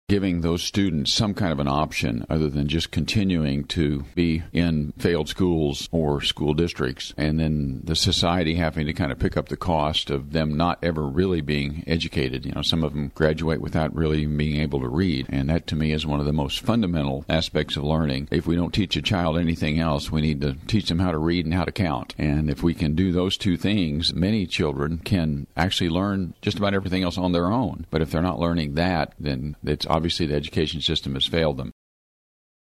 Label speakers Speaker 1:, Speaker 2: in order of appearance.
Speaker 1: giving those students some kind of an option other than just continuing to be in failed schools or school districts, and then the society having to kind of pick up the cost of them not ever really being educated. You know, some of them graduate without really being able to read, and that to me is one of the most fundamental aspects of learning. If we don't teach a child anything else, we need to teach them how to read and how to count. And if we can do those two things, many children can actually learn just about everything else on their own. But if they're not learning that, then it's obviously the education system has failed them.